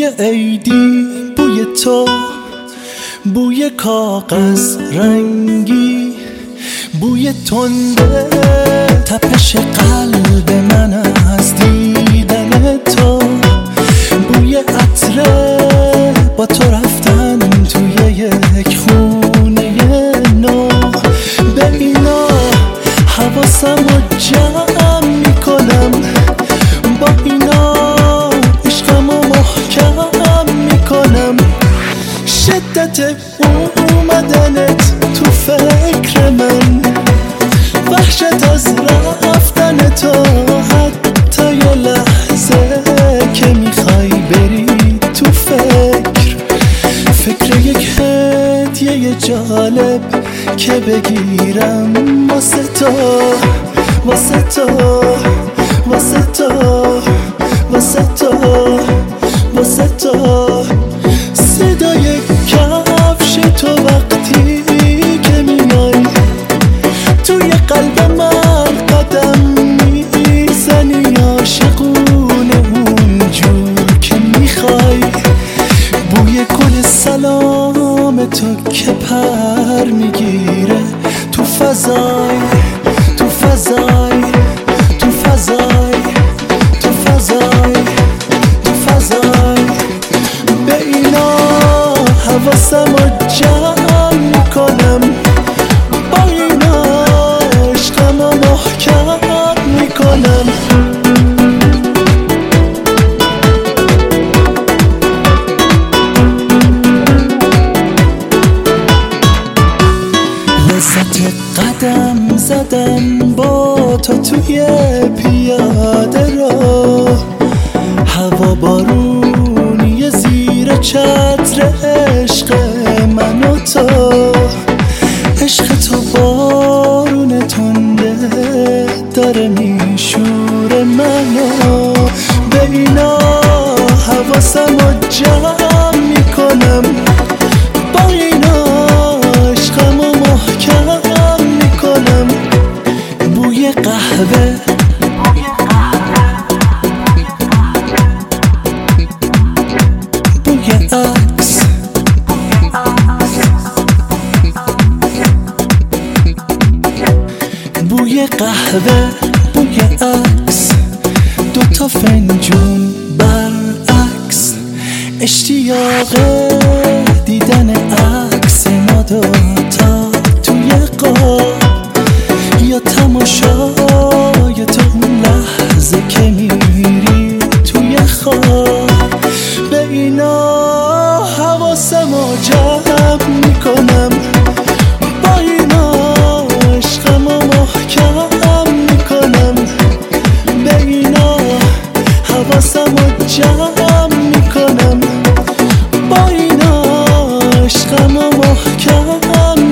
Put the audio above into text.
بوی عیدی، بوی تو، بوی کاغذ رنگی، بوی تنده تپش قلب من از دیدن تو، بوی عطره با تو رفتن توی یک خونه نو. به اینا حواسم رو جمع میکنم، با اینا عشقم رو محکم میکنم. شدت اومدنت تو فکر من، وحشت از رفتن تو، حتی یه لحظه که میخوای بری تو فکر یک هدیه جالب که بگیرم واسه تو، واسه تو، واسه تو، واسه تو، واسه تو. صدای کفش تو وقتی که میای توی قلب من قدم میزنی، عاشقونه اونجور که میخوای. بوی گل سلام تو که پر میگیره تو فضای، تو فضای، تو فضای، تو فضای، تو فضای. به اینا حواسم رو جمع میکنم، با اینا عشقم رو محکم میکنم. لذت قدم زدن با تو توی پیاده رو، هوا بارونی زیر چتر عشق من و تو. عشق تو بارون تنده داره میشوره منو. به اینا حواسم رو جمع میکنم، با اینا عشقم رو محکم میکنم. بوی قهوه، بوی عکس، بوی قهوه، بوی عکس، دوتا فنجون برعکس. اشتیاق دیدن عکس ما دوتا توی قاب، یا تماشای تو اون لحظه که میری توی خواب. به اینا حواسم رو جمع میکنم، با اینا عشقم رو محکم میکنم. به اینا حواسم رو جمع میکنم، با اینا عشقم رو محکم